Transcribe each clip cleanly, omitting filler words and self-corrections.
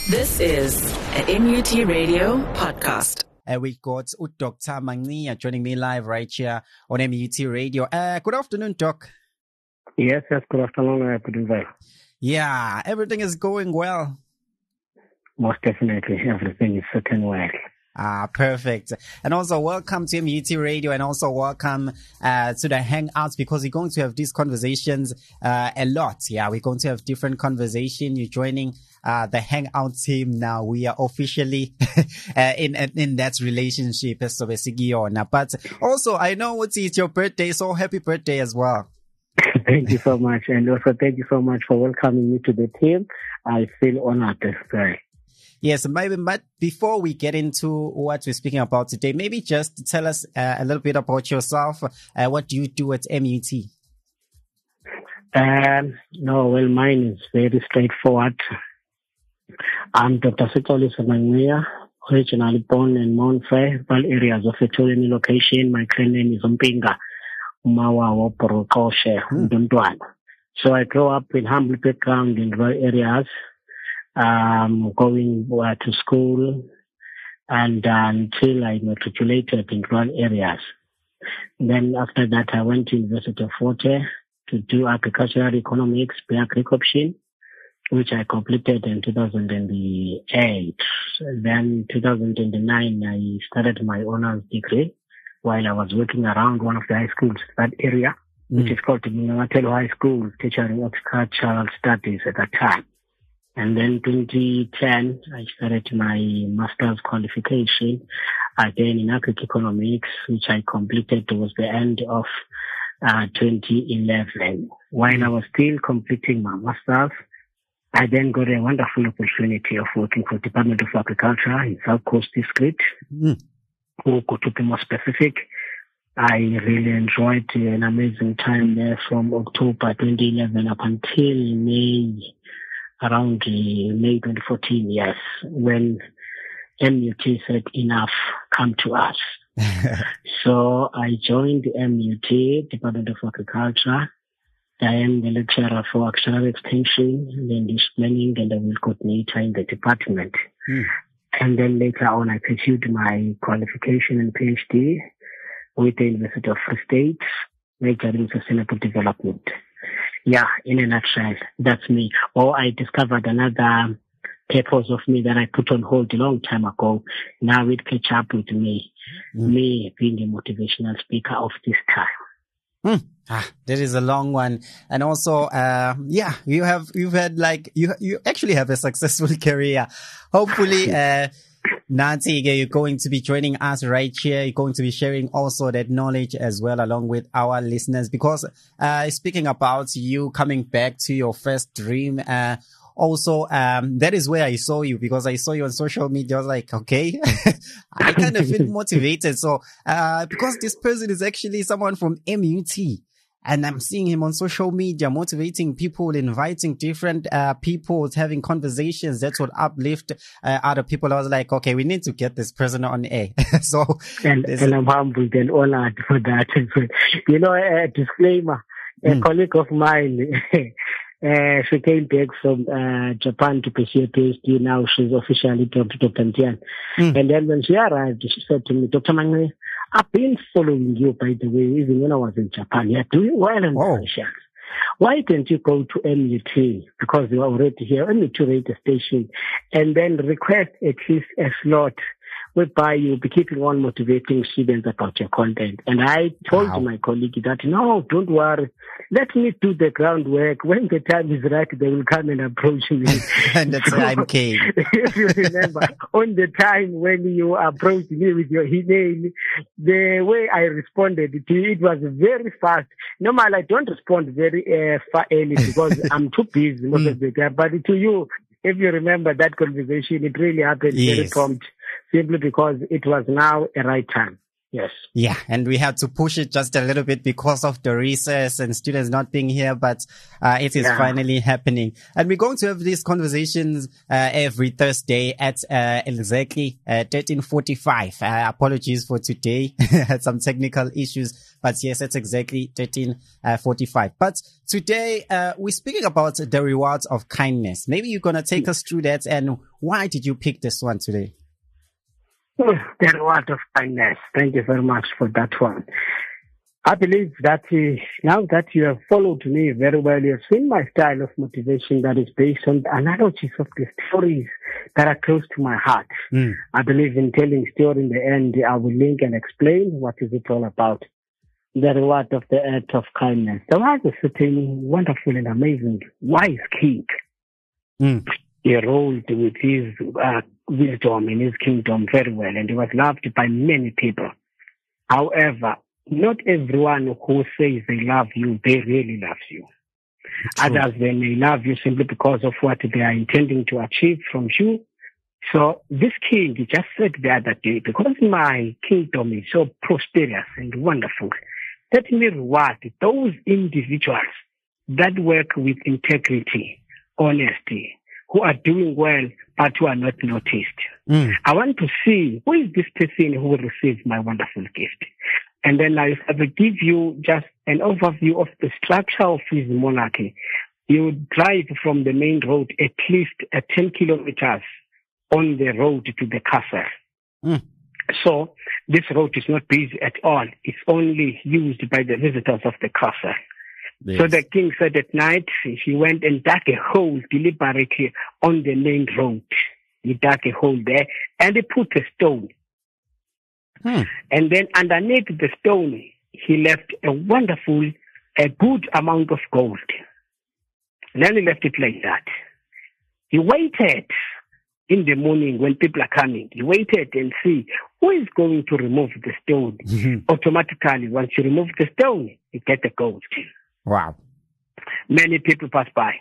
This is a MUT Radio podcast. We got Dr. Mangia joining me live right here on MUT Radio. Good afternoon, Doc. Yes, good afternoon. Good evening. Yeah, everything is going well. Most definitely, everything is certain well. Perfect. And also welcome to MUT Radio, and also welcome to the Hangouts, because we're going to have these conversations a lot. Yeah, we're going to have different conversation. You're joining the Hangout team now. We are officially in that relationship. But also, I know it's your birthday, so happy birthday as well. Thank you so much. And also thank you so much for welcoming me to the team. I feel honored as well. Yes, maybe, but before we get into what we're speaking about today, maybe just tell us a little bit about yourself. What do you do at MUT? Mine is very straightforward. I'm Dr. Sitoli Mangia, originally born in Mount Fair, all areas of Etolian location. My clan name is Umpinga, Umawa, Porokoshe, Ndundwan. So I grew up in humble background in rural areas. Going to school and until I matriculated in rural areas. Then after that, I went to University of Forte to do agricultural economics, pre-agriculture, which I completed in 2008. Then 2009, I started my honors degree while I was working around one of the high schools in that area, which is called Mingamatelo High School, teaching agricultural studies at that time. And then 2010, I started my master's qualification again in agri-economics, which I completed towards the end of 2011. While I was still completing my master's, I then got a wonderful opportunity of working for the Department of Agriculture in South Coast District. To be more specific, I really enjoyed an amazing time there from October 2011 up until around May 2014, yes, when MUT said enough, come to us. So I joined the MUT, Department of Agriculture. I am the lecturer for actuarial extension, land use planning, and the wheel coordinator in the department. And then later on, I pursued my qualification and PhD with the University of Free State, majoring in sustainable development. Yeah, in a nutshell, that's me. Or I discovered another purpose of me that I put on hold a long time ago. Now it catch up with me. Me being a motivational speaker of this time. That is a long one. And also, you actually have a successful career. Hopefully, Nancy, you're going to be joining us right here. You're going to be sharing also that knowledge as well along with our listeners, because speaking about you coming back to your first dream, also that is where I saw you, because I saw you on social media. I was like, okay, I kind of feel motivated. So because this person is actually someone from MUT. And I'm seeing him on social media, motivating people, inviting different people, having conversations that would uplift other people. I was like, okay, we need to get this person on air. And I'm humbled and honored for that. You know, a disclaimer, a colleague of mine, she came back from Japan to pursue a PhD. Now she's officially Dr. Ntian. And then when she arrived, she said to me, Dr. Mangia, I've been following you, by the way, even when I was in Japan. You're doing well in Mauritius. Why didn't you go to MUT? Because you are already here, MUT radio station, and then request at least a slot whereby you'll be keeping on motivating students about your content. And I told my colleague that, no, don't worry. Let me do the groundwork. When the time is right, they will come and approach me. And that's why I came. If you remember, on the time when you approached me with your email, the way I responded to you, it was very fast. Normally, I don't respond very early because I'm too busy most of the time. But to you, if you remember that conversation, it really happened very prompt, simply because it was now a right time. Yes. Yeah, and we had to push it just a little bit because of the recess and students not being here, but it is finally happening. And we're going to have these conversations every Thursday at exactly 13:45. Apologies for today. Had some technical issues, but yes, it's exactly 13:45. But today we're speaking about the rewards of kindness. Maybe you're going to take us through that, and why did you pick this one today? The reward of kindness. Thank you very much for that one. I believe that now that you have followed me very well, you have seen my style of motivation that is based on the analogies of the stories that are close to my heart. I believe in telling story in the end. I will link and explain what is it all about. The reward of the act of kindness. There was a certain wonderful and amazing wise king. He ruled with his wisdom in his kingdom very well, and he was loved by many people. However, not everyone who says they love you, they really love you. True. Others, they may love you simply because of what they are intending to achieve from you. So this king just said the other day, because my kingdom is so prosperous and wonderful, let me reward those individuals that work with integrity, honesty, who are doing well, but who are not noticed. I want to see who is this person who will receive my wonderful gift. And then I will give you just an overview of the structure of his monarchy. You drive from the main road at least 10 kilometers on the road to the castle. So this road is not busy at all. It's only used by the visitors of the castle. Yes. So the king said at night, he went and dug a hole deliberately on the main road. He dug a hole there and he put a stone. And then underneath the stone, he left a good amount of gold. And then he left it like that. He waited in the morning when people are coming. He waited and see who is going to remove the stone. Automatically, once you remove the stone, you get the gold. Wow. Many people pass by.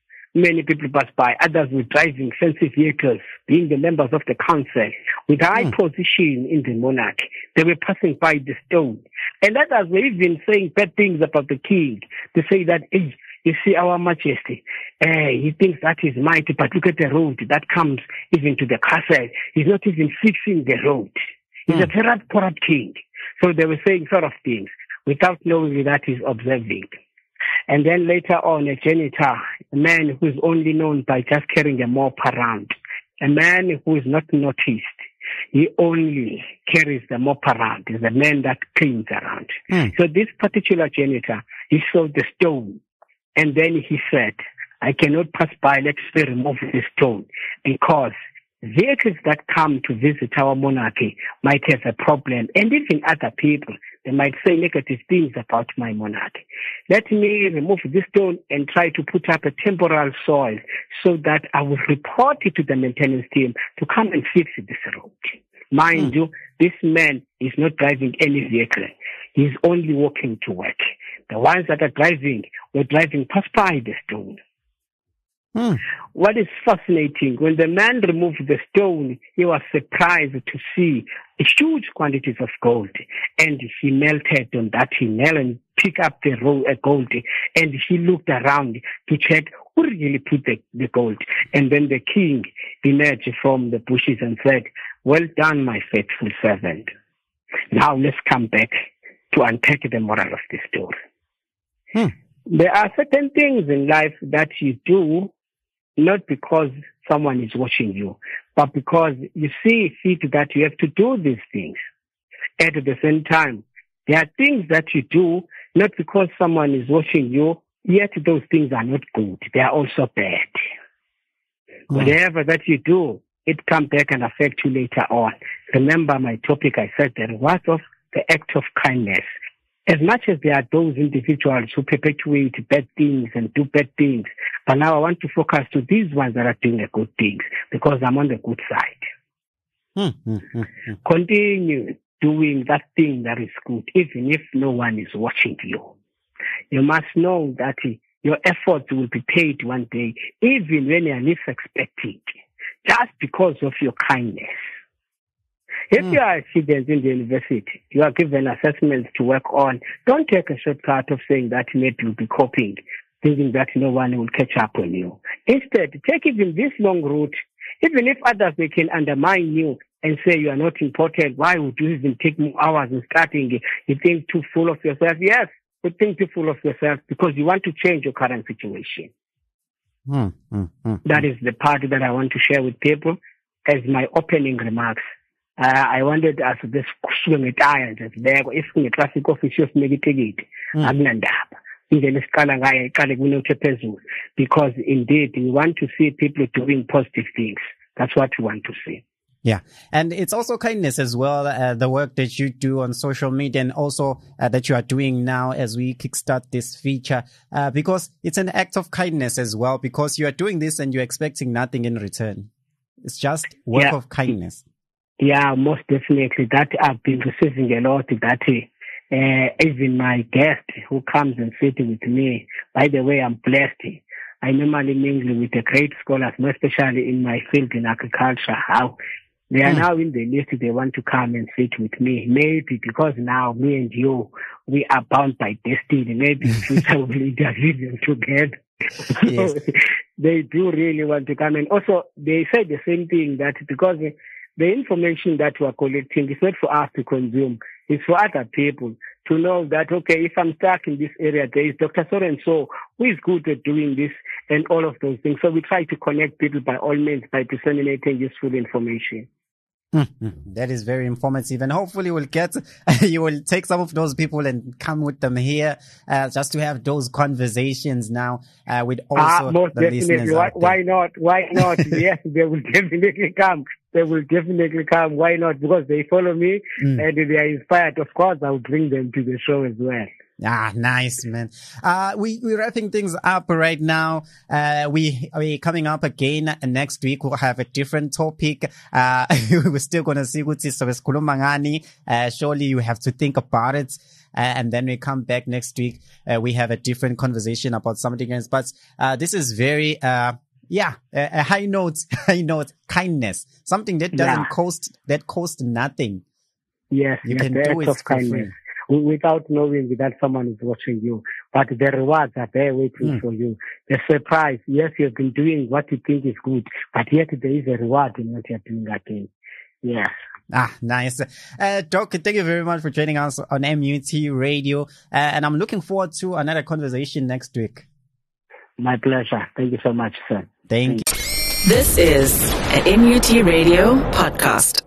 Others were driving fancy vehicles, being the members of the council with high position in the monarch. They were passing by the stone. And others were even saying bad things about the king. They say that, hey, you see our majesty, he thinks that is mighty, but look at the road that comes even to the castle. He's not even fixing the road. He's a very corrupt king. So they were saying sort of things without knowing that he's observing. And then later on, a janitor, a man who is only known by just carrying a mop around, a man who is not noticed. He only carries the mop around. He's a man that cleans around. So this particular janitor, he saw the stone. And then he said, I cannot pass by, let's remove the stone, because vehicles that come to visit our monarchy might have a problem, and even other people, they might say negative things about my monarchy. Let me remove this stone and try to put up a temporal soil so that I will report it to the maintenance team to come and fix this road. Mind you, this man is not driving any vehicle. He's only walking to work. The ones that are driving were driving past by the stone. What is fascinating, when the man removed the stone, he was surprised to see huge quantities of gold. And he melted on that. He knelt and picked up the gold. And he looked around to check who really put the gold. And then the king emerged from the bushes and said, well done, my faithful servant. Now let's come back to unpack the moral of the story. There are certain things in life that you do not because someone is watching you, but because you see fit that you have to do these things. At the same time, there are things that you do not because someone is watching you, yet those things are not good. They are also bad. Whatever that you do, it comes back and affect you later on. Remember my topic, I said the reward of the act of kindness. As much as there are those individuals who perpetuate bad things and do bad things, but now I want to focus to these ones that are doing the good things because I'm on the good side. Continue doing that thing that is good, even if no one is watching you. You must know that your efforts will be paid one day, even when you are least expecting, just because of your kindness. If you are a student in the university, you are given assessments to work on. Don't take a shortcut of saying that maybe you'll be copying, thinking that no one will catch up on you. Instead, take even this long route. Even if others, they can undermine you and say you are not important, why would you even take more hours in starting? You think too full of yourself? Yes, you think too full of yourself because you want to change your current situation. That is the part that I want to share with people as my opening remarks. I wanted us this if in the traffic office just make it because indeed we want to see people doing positive things. That's what we want to see. Yeah. And it's also kindness as well, the work that you do on social media and also that you are doing now as we kickstart this feature, because it's an act of kindness as well, because you are doing this and you're expecting nothing in return. It's just work of kindness. Yeah, most definitely. That I've been receiving a lot that even my guest who comes and sits with me, by the way, I'm blessed. I normally mingle with the great scholars, especially in my field in agriculture, how they are now in the list. They want to come and sit with me. Maybe because now me and you, we are bound by destiny. Maybe in future we'll interview them together. Yes. So they do really want to come. And also they say the same thing, that because the information that we are collecting is not for us to consume. It's for other people to know that, okay, if I'm stuck in this area, there is Dr. So-and-so who is good at doing this and all of those things. So we try to connect people by all means by disseminating useful information. That is very informative, and hopefully you will take some of those people and come with them here, just to have those conversations now, with also most the definitely. listeners. Why not? Yes, they will definitely come. Why not? Because they follow me and they are inspired. Of course, I will bring them to the show as well. Nice, man. We're wrapping things up right now. We coming up again next week. We'll have a different topic. We're still gonna see what is surely you have to think about it. And then we come back next week. We have a different conversation about something else. But, this is very, a high note, kindness. Something that doesn't cost nothing. Yes. You can do it for free. Without knowing that someone is watching you. But the rewards are there waiting for you. The surprise, yes, you've been doing what you think is good, but yet there is a reward in what you're doing again. Yes. Nice. Doc, thank you very much for joining us on MUT Radio. And I'm looking forward to another conversation next week. My pleasure. Thank you so much, sir. Thank you. This is an MUT Radio podcast.